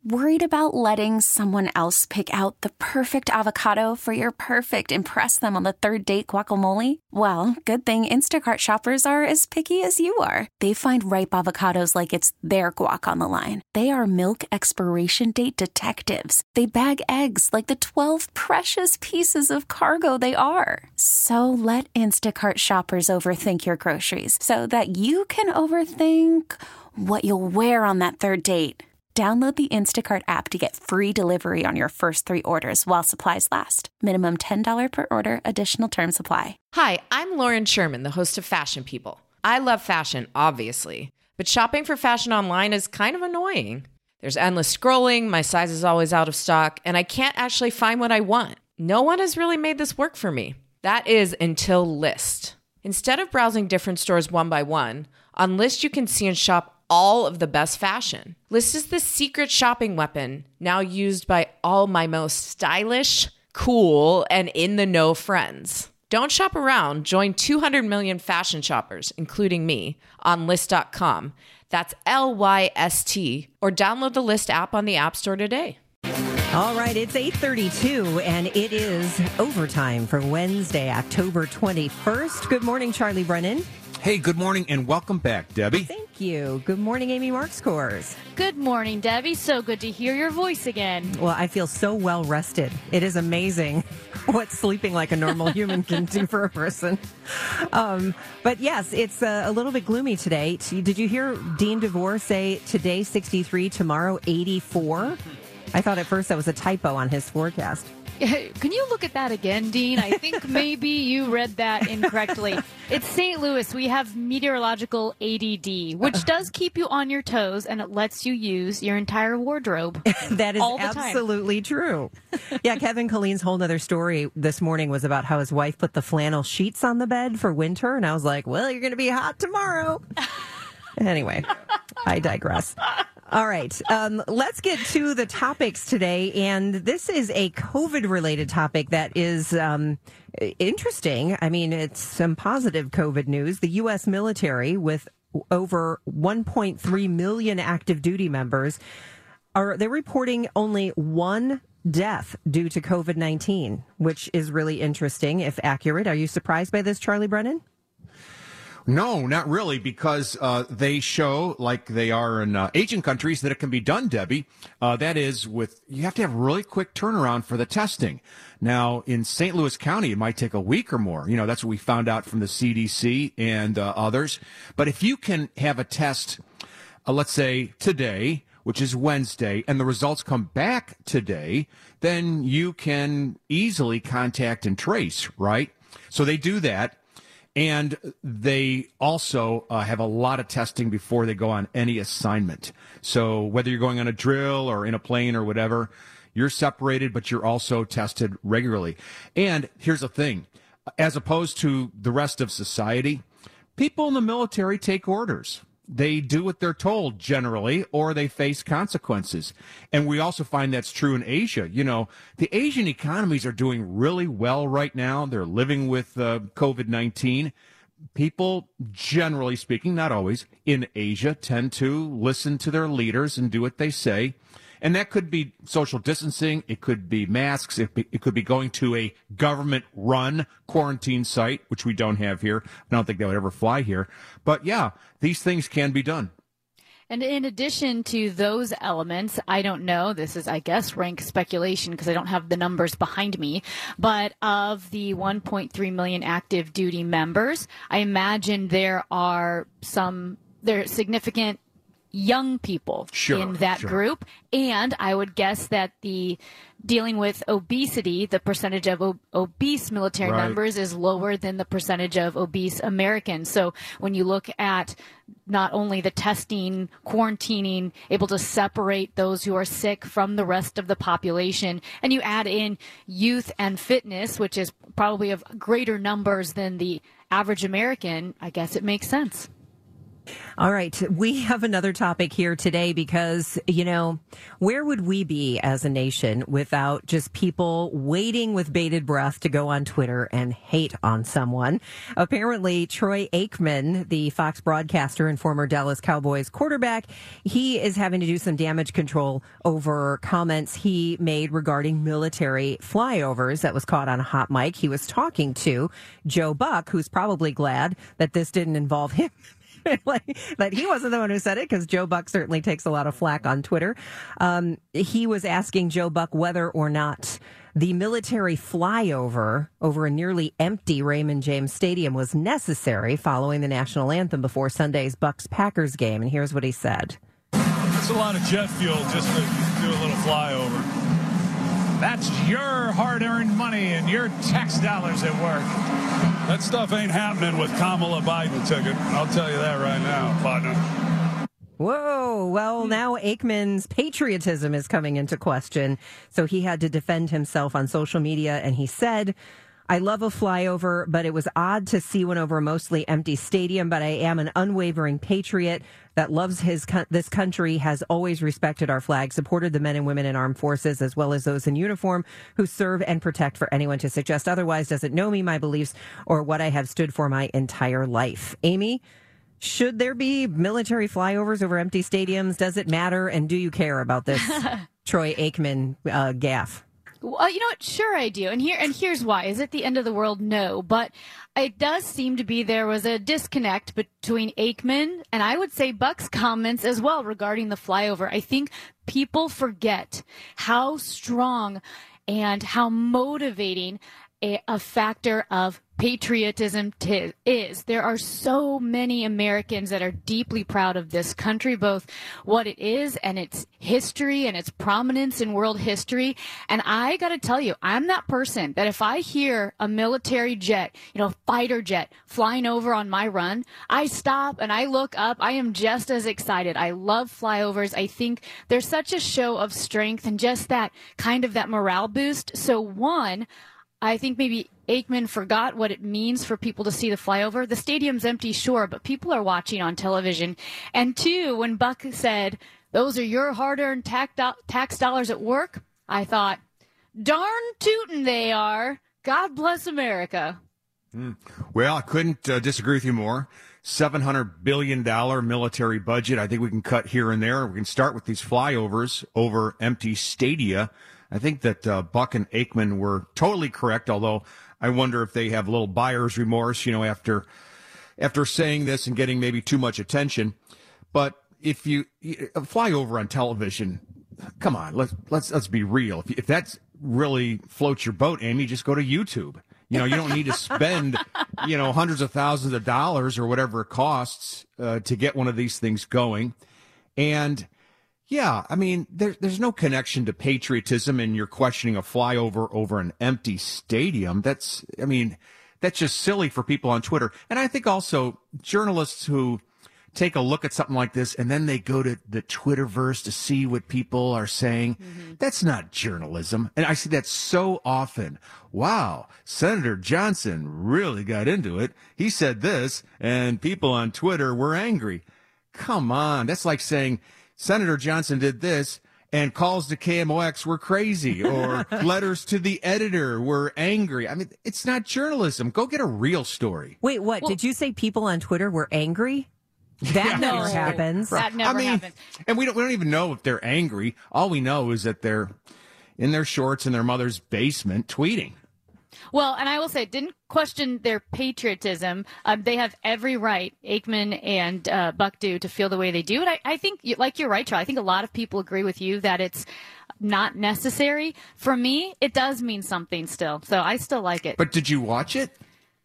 Worried about letting someone else pick out the perfect avocado for your perfect impress them on the third date guacamole? Well, good thing Instacart shoppers are as picky as you are. They find ripe avocados like it's their guac on the line. They are milk expiration date detectives. They bag eggs like the 12 precious pieces of cargo they are. So let Instacart shoppers overthink your groceries so that you can overthink what you'll wear on that third date. Download the Instacart app to get free delivery on your first 3 orders while supplies last. Minimum $10 per order. Additional terms apply. Hi, I'm Lauren Sherman, the host of Fashion People. I love fashion, obviously, but shopping for fashion online is kind of annoying. There's endless scrolling, my size is always out of stock, and I can't actually find what I want. No one has really made this work for me. That is until Lyst. Instead of browsing different stores one by one, on Lyst you can see and shop all of the best fashion. Lyst is the secret shopping weapon now used by all my most stylish, cool, and in-the-know friends. Don't shop around. Join 200 million fashion shoppers, including me, on Lyst.com. That's Lyst, or download the Lyst app on the App Store today. All right, it's 8:32, and it is overtime for Wednesday, October 21st. Good morning, Charlie Brennan. Hey, good morning, and welcome back, Debbie. Thank you. Good morning, Amy Markscores. Good morning, Debbie. So good to hear your voice again. Well, I feel so well rested. It is amazing what sleeping like a normal human can do for a person. But yes, it's a little bit gloomy today. Did you hear Dean DeVore say today 63, tomorrow 84? I thought at first that was a typo on his forecast. Can you look at that again, Dean? I think maybe you read that incorrectly. It's St. Louis. We have meteorological ADD, which does keep you on your toes, and it lets you use your entire wardrobe. That is all the absolutely true. Yeah, Kevin Colleen's whole other story this morning was about how his wife put the flannel sheets on the bed for winter, and I was like, well, you're going to be hot tomorrow. Anyway, I digress. All right, let's get to the topics today, and this is a COVID-related topic that is interesting. I mean, it's some positive COVID news. The U.S. military, with over 1.3 million active duty members, they're reporting only one death due to COVID-19, which is really interesting, if accurate. Are you surprised by this, Charlie Brennan? No, not really, because they show, like they are in Asian countries, that it can be done, Debbie. That is, you have to have really quick turnaround for the testing. Now, in St. Louis County, it might take a week or more. You know, that's what we found out from the CDC and others. But if you can have a test, let's say today, which is Wednesday, and the results come back today, then you can easily contact and trace, right? So they do that. And they also have a lot of testing before they go on any assignment. So whether you're going on a drill or in a plane or whatever, you're separated, but you're also tested regularly. And here's the thing. As opposed to the rest of society, people in the military take orders. They do what they're told generally, or they face consequences. And we also find that's true in Asia. You know, the Asian economies are doing really well right now. They're living with COVID-19. People, generally speaking, not always, in Asia tend to listen to their leaders and do what they say. And that could be social distancing. It could be masks. It could be going to a government-run quarantine site, which we don't have here. I don't think that would ever fly here. But, yeah, these things can be done. And in addition to those elements, I don't know, this is, I guess, rank speculation because I don't have the numbers behind me, but of the 1.3 million active duty members, I imagine there are significant young people in that group. And I would guess that the dealing with obesity, the percentage of obese military members is lower than the percentage of obese Americans. So when you look at not only the testing, quarantining, able to separate those who are sick from the rest of the population, and you add in youth and fitness, which is probably of greater numbers than the average American, I guess it makes sense. All right. We have another topic here today because, where would we be as a nation without just people waiting with bated breath to go on Twitter and hate on someone? Apparently, Troy Aikman, the Fox broadcaster and former Dallas Cowboys quarterback, he is having to do some damage control over comments he made regarding military flyovers that was caught on a hot mic. He was talking to Joe Buck, who's probably glad that this didn't involve him. That he wasn't the one who said it, because Joe Buck certainly takes a lot of flack on Twitter. He was asking Joe Buck whether or not the military flyover over a nearly empty Raymond James Stadium was necessary following the national anthem before Sunday's Bucs-Packers game. And here's what he said. It's a lot of jet fuel just to do a little flyover. That's your hard-earned money and your tax dollars at work. That stuff ain't happening with Kamala Biden ticket. I'll tell you that right now, partner. Whoa. Well, now Aikman's patriotism is coming into question. So he had to defend himself on social media, and he said, I love a flyover, but it was odd to see one over a mostly empty stadium, but I am an unwavering patriot that loves this country, has always respected our flag, supported the men and women in armed forces, as well as those in uniform who serve and protect. For anyone to suggest otherwise doesn't know me, my beliefs, or what I have stood for my entire life. Amy, should there be military flyovers over empty stadiums? Does it matter? And do you care about this Troy Aikman gaffe? Well, you know what? Sure, I do. And here's why. Is it the end of the world? No. But it does seem to be there was a disconnect between Aikman and I would say Buck's comments as well regarding the flyover. I think people forget how strong and how motivating a factor of patriotism is. There are so many Americans that are deeply proud of this country, both what it is and its history and its prominence in world history. And I got to tell you, I'm that person that if I hear a military jet, fighter jet flying over on my run, I stop and I look up. I am just as excited. I love flyovers. I think there's such a show of strength and just that morale boost. So one, I think maybe Aikman forgot what it means for people to see the flyover. The stadium's empty, sure, but people are watching on television. And two, when Buck said, those are your hard-earned tax dollars at work, I thought, darn tootin' they are. God bless America. Well, I couldn't disagree with you more. $700 billion military budget. I think we can cut here and there. We can start with these flyovers over empty stadia. I think that Buck and Aikman were totally correct, although I wonder if they have a little buyer's remorse, after saying this and getting maybe too much attention. But if you fly over on television, come on, let's be real. If that really floats your boat, Amy, just go to YouTube. You don't need to spend, hundreds of thousands of dollars or whatever it costs to get one of these things going. And yeah, I mean, there's no connection to patriotism in your questioning a flyover over an empty stadium. That's just silly for people on Twitter. And I think also journalists who take a look at something like this and then they go to the Twitterverse to see what people are saying. Mm-hmm. That's not journalism. And I see that so often. Wow, Senator Johnson really got into it. He said this and people on Twitter were angry. Come on. That's like saying Senator Johnson did this and calls to KMOX were crazy or letters to the editor were angry. I mean, it's not journalism. Go get a real story. Wait, what? Did you say people on Twitter were angry? That never happens. That never happens. And we don't even know if they're angry. All we know is that they're in their shorts in their mother's basement tweeting. Well, and I will say, didn't question their patriotism. They have every right, Aikman and Buck do, to feel the way they do. And I think, like you're right, Charlie, I think a lot of people agree with you that it's not necessary. For me, it does mean something still. So I still like it. But did you watch it?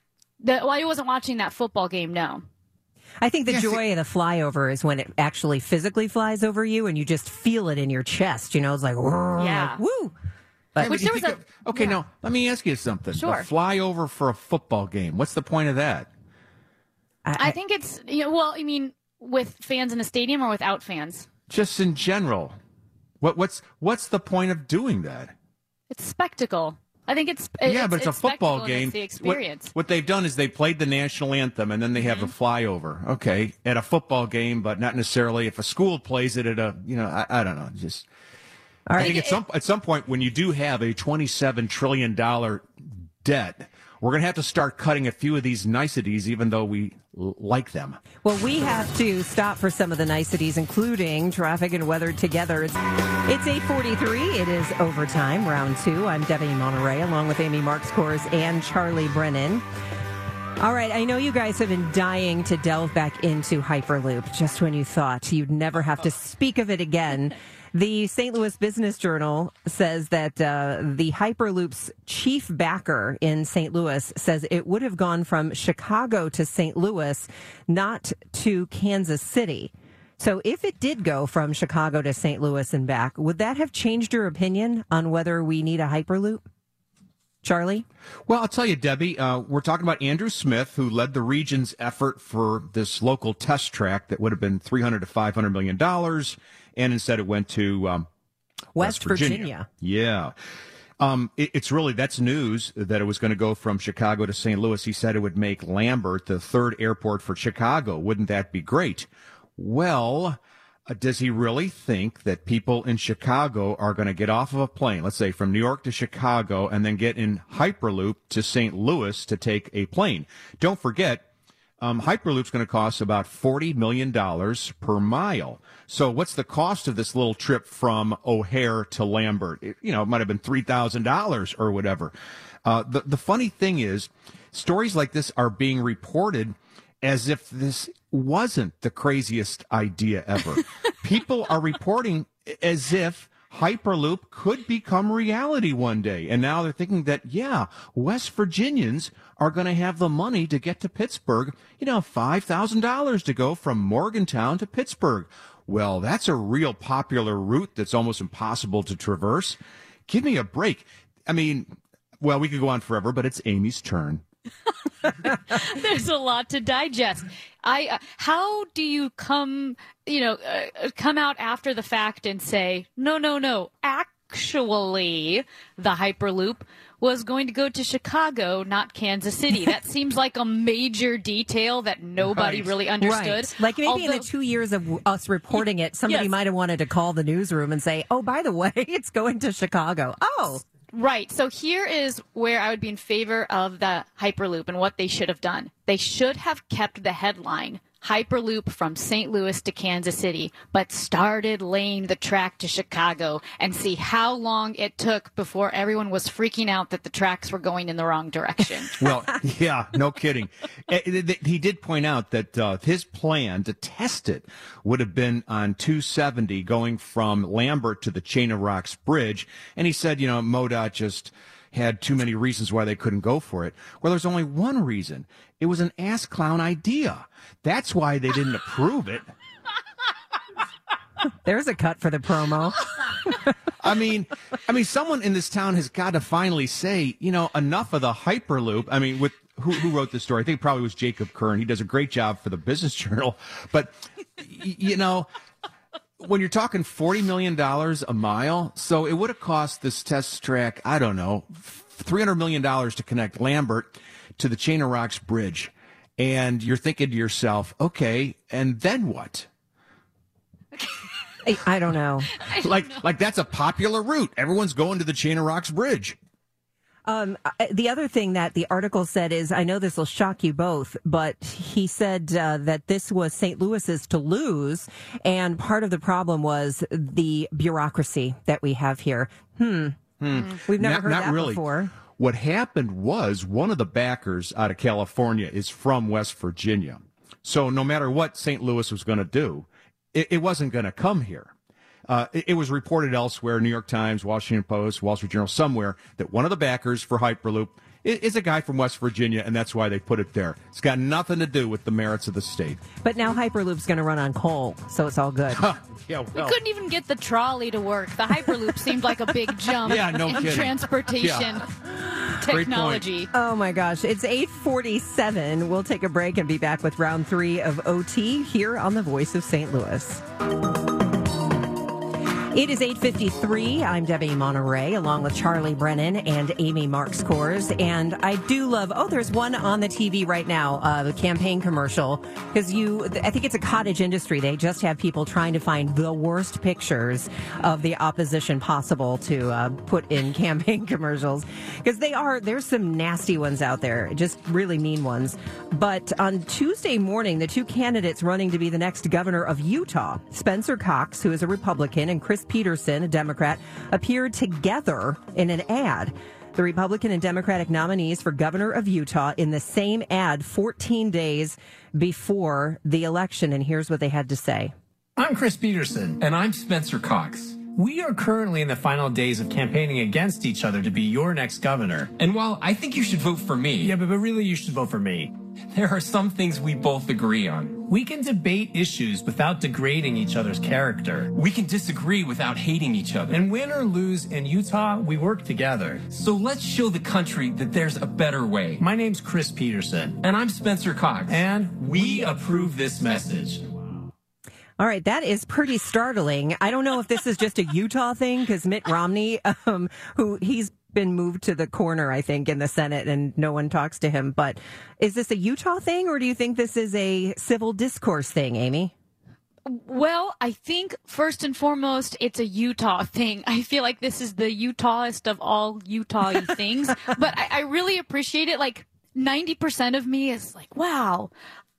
I wasn't watching that football game, no. I think the joy of the flyover is when it actually physically flies over you and you just feel it in your chest. It's like, yeah. Like, woo. Now, let me ask you something. Sure. A flyover for a football game. What's the point of that? I think it's, with fans in a stadium or without fans? Just in general. What's the point of doing that? It's spectacle. I think it's but it's a football spectacle and game. It's the experience. What they've done is they played the national anthem and then they have a flyover. Okay, at a football game, but not necessarily if a school plays it at a, I don't know, just. All right. I think at some point when you do have a $27 trillion debt, we're going to have to start cutting a few of these niceties, even though we like them. Well, we have to stop for some of the niceties, including traffic and weather together. It's 8:43. It is overtime, round 2. I'm Debbie Monterey, along with Amy Marks-Kors and Charlie Brennan. All right, I know you guys have been dying to delve back into Hyperloop, just when you thought you'd never have to speak of it again. The St. Louis Business Journal says that the Hyperloop's chief backer in St. Louis says it would have gone from Chicago to St. Louis, not to Kansas City. So if it did go from Chicago to St. Louis and back, would that have changed your opinion on whether we need a Hyperloop? Charlie? Well, I'll tell you, Debbie, we're talking about Andrew Smith, who led the region's effort for this local test track that would have been $300 to $500 million, and instead it went to West Virginia. Yeah. It's really, that's news that it was going to go from Chicago to St. Louis. He said it would make Lambert the third airport for Chicago. Wouldn't that be great? Well, does he really think that people in Chicago are going to get off of a plane, let's say from New York to Chicago, and then get in Hyperloop to St. Louis to take a plane? Don't forget, Hyperloop's going to cost about $40 million per mile. So what's the cost of this little trip from O'Hare to Lambert? It might have been $3,000 or whatever. The funny thing is, stories like this are being reported as if this wasn't the craziest idea ever. People are reporting as if Hyperloop could become reality one day. And now they're thinking that, West Virginians are going to have the money to get to Pittsburgh, $5,000 to go from Morgantown to Pittsburgh. Well, that's a real popular route that's almost impossible to traverse. Give me a break. I mean, well, we could go on forever, but it's Amy's turn. There's a lot to digest. How do you come out after the fact and say, no, actually, the Hyperloop was going to go to Chicago, not Kansas City? That seems like a major detail that nobody really understood. Right. Like maybe in the 2 years of us reporting it, somebody might have wanted to call the newsroom and say, oh, by the way, it's going to Chicago. Oh, right. So here is where I would be in favor of the Hyperloop and what they should have done. They should have kept the headline, Hyperloop from St. Louis to Kansas City, but started laying the track to Chicago and see how long it took before everyone was freaking out that the tracks were going in the wrong direction. Well, yeah, no kidding. He did point out that his plan to test it would have been on 270 going from Lambert to the Chain of Rocks Bridge. And he said, MoDOT just had too many reasons why they couldn't go for it. Well, there's only one reason. It was an ass clown idea. That's why they didn't approve it. There's a cut for the promo. I mean, someone in this town has got to finally say, enough of the Hyperloop. I mean, with who wrote this story? I think it probably was Jacob Kern. He does a great job for the Business Journal. But, when you're talking $40 million a mile, so it would have cost this test track, I don't know, $300 million to connect Lambert to the Chain of Rocks Bridge. And you're thinking to yourself, okay, and then what? I don't know. Like that's a popular route. Everyone's going to the Chain of Rocks Bridge. The other thing that the article said is, I know this will shock you both, but he said that this was St. Louis's to lose, and part of the problem was the bureaucracy that we have here. We've never heard that really. Before. What happened was one of the backers out of California is from West Virginia. So no matter what St. Louis was going to do, it wasn't going to come here. It was reported elsewhere, New York Times, Washington Post, Wall Street Journal, somewhere, that one of the backers for Hyperloop is a guy from West Virginia, and that's why they put it there. It's got nothing to do with the merits of the state. But now Hyperloop's going to run on coal, so it's all good. We couldn't even get the trolley to work. The Hyperloop seemed like a big jump in transportation technology. Oh, my gosh. It's 8:47. We'll take a break and be back with round 3 of OT here on The Voice of St. Louis. It is 8:53. I'm Debbie Monterey, along with Charlie Brennan and Amy Marks Kors. And I do love, there's one on the TV right now, the campaign commercial, because I think it's a cottage industry. They just have people trying to find the worst pictures of the opposition possible to put in campaign commercials, because there's some nasty ones out there, just really mean ones. But on Tuesday morning, the two candidates running to be the next governor of Utah, Spencer Cox, who is a Republican, and Chris Peterson, a Democrat, appeared together in an ad. The Republican and Democratic nominees for governor of Utah in the same ad 14 days before the election. And here's what they had to say. I'm Chris Peterson. And I'm Spencer Cox. We are currently in the final days of campaigning against each other to be your next governor. And while I think you should vote for me... Yeah, but really you should vote for me. There are some things we both agree on. We can debate issues without degrading each other's character. We can disagree without hating each other. And win or lose in Utah, we work together. So let's show the country that there's a better way. My name's Chris Peterson. And I'm Spencer Cox. And we approve this message. All right, that is pretty startling. I don't know if this is just a Utah thing, because Mitt Romney, he's been moved to the corner, I think, in the Senate, and no one talks to him. But is this a Utah thing, or do you think this is a civil discourse thing, Amy? Well, I think first and foremost, it's a Utah thing. I feel like this is the Utahest of all Utah things. But I really appreciate it. Like 90% of me is like, wow.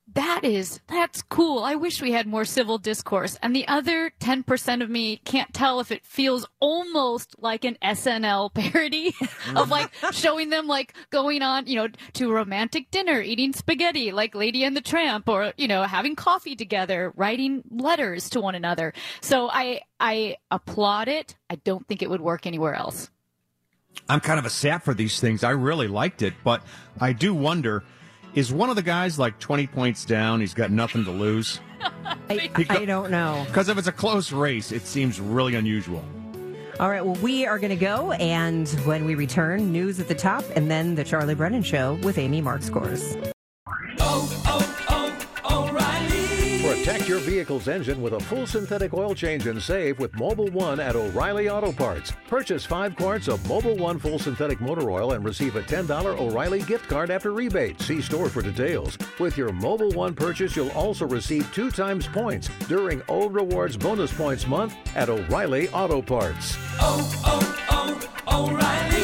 That's cool. I wish we had more civil discourse. And the other 10% of me can't tell if it feels almost like an SNL parody of like showing them like going on, to a romantic dinner, eating spaghetti like Lady and the Tramp, or, having coffee together, writing letters to one another. So I applaud it. I don't think it would work anywhere else. I'm kind of a sap for these things. I really liked it, but I do wonder, is one of the guys like 20 points down? He's got nothing to lose. I don't know. Because if it's a close race, it seems really unusual. All right, well, we are going to go, and when we return, news at the top, and then the Charlie Brennan Show with Amy Marks Kors. Protect your vehicle's engine with a full synthetic oil change and save with Mobil 1 at O'Reilly Auto Parts. Purchase 5 quarts of Mobil 1 full synthetic motor oil and receive a $10 O'Reilly gift card after rebate. See store for details. With your Mobil 1 purchase, you'll also receive 2 times points during Old Rewards Bonus Points Month at O'Reilly Auto Parts. O'Reilly.